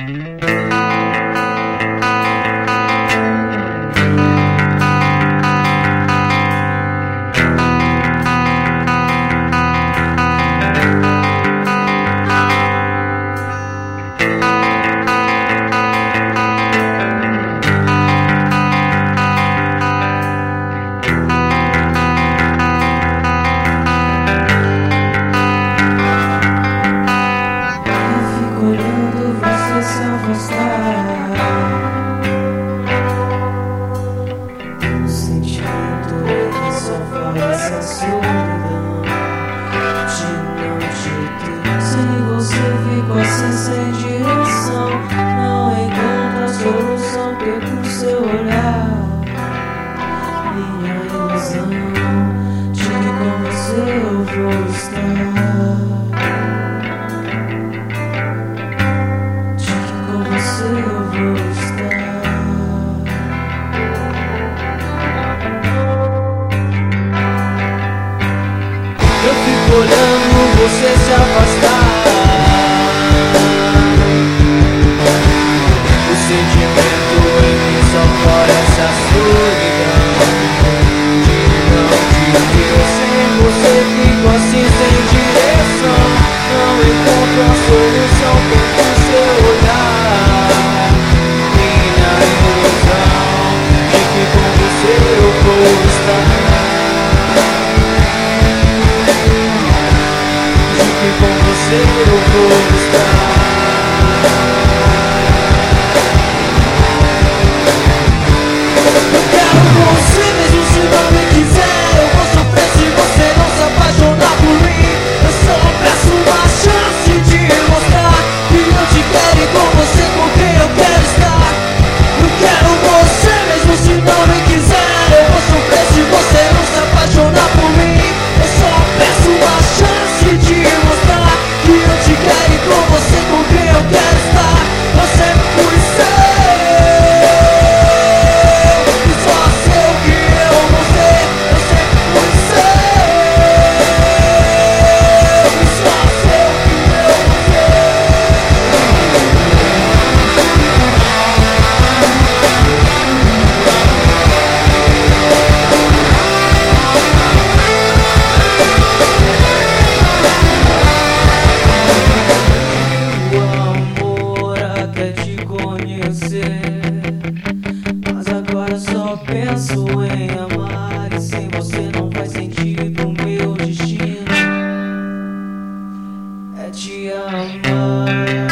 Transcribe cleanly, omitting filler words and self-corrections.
Se afastar, um sentimento que só faz a solidão de não te ter. Sem você fico assim sem direção, não encontro a solução, perco seu olhar. Minha ilusão de que com você eu vou estar. Eu fico olhando você se afastar. O sentimento em mim só floresce a solidão de não te ver. Sem você fico assim sem direção, não encontro a solução, perco seu olhar. Minha ilusão de que com você eu vou estar. Com você eu vou estar. Eu quero você mesmo se não me quiser. Eu vou sofrer se você não se apaixonar por mim. Eu só peço uma chance de mostrar que eu te quero e com você com quem eu quero estar. Eu quero você mesmo se não me quiser. Eu vou sofrer se você não se apaixonar por mim. Eu só peço uma chance de mostrar que eu te quero e com você com quem eu quero estar. Eu sempre fui seu e só sei o que eu vou ser. Eu sempre fui seu e só sei o que eu vou ser. Mas agora só penso em amar, e sem você não faz sentido. O meu destino é te amar.